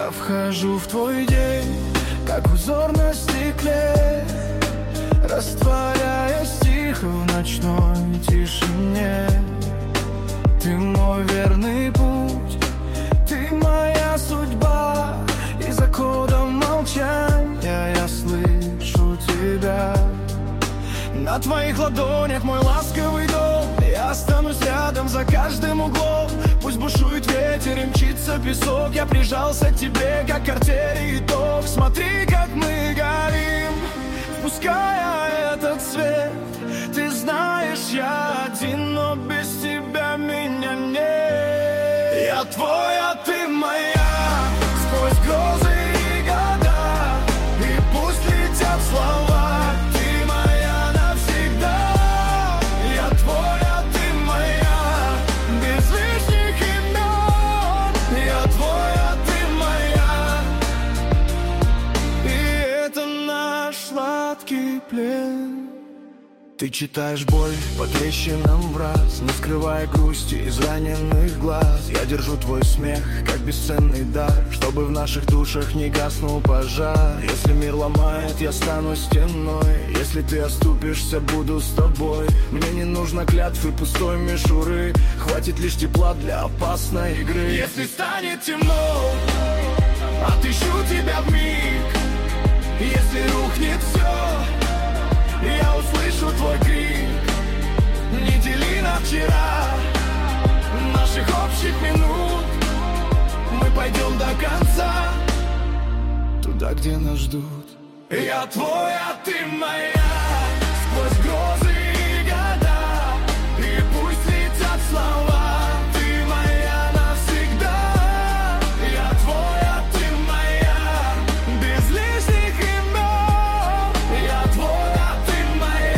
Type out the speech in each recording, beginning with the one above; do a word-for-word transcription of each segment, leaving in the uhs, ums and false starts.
Я вхожу в твой день, как узор на стекле, растворяясь тихо в ночной тишине. Ты мой верный путь, ты моя судьба, и за кодом молчания я слышу тебя. На твоих ладонях мой ласковый дом, я останусь рядом за каждым углом. Пусть бушует ветер и мчится песок, я прижался к тебе, как к артерии ток. Смотри, как мы горим, впуская этот свет. Ты знаешь, я один, но без тебя меня нет. Я твой, а ты моя, сквозь грозы и года, и пусть летят слова, ты моя навсегда. Я твой, а ты моя, без лишних имен. Я твой, а ты моя, и это наш сладкий плен. Ты читаешь боль по трещинам в раз, не скрывая грусти из раненых глаз. Я держу твой смех, как бесценный дар, чтобы в наших душах не гаснул пожар. Если мир ломает, я стану стеной, если ты оступишься, буду с тобой. Мне не нужно клятвы пустой мишуры, хватит лишь тепла для опасной игры. Если станет темно, отыщу тебя вмиг. Если рухнет все, я услышу твой крик. Не дели на вчера наших общих минут, мы пойдем до конца, туда, где нас ждут. Я твой, а ты моя, сквозь грозы и года, и пусть летят слова, ты моя навсегда. Я твой, а ты моя, без лишних имен. Я твой, а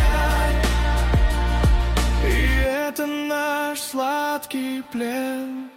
ты моя, и это наш сладкий плен.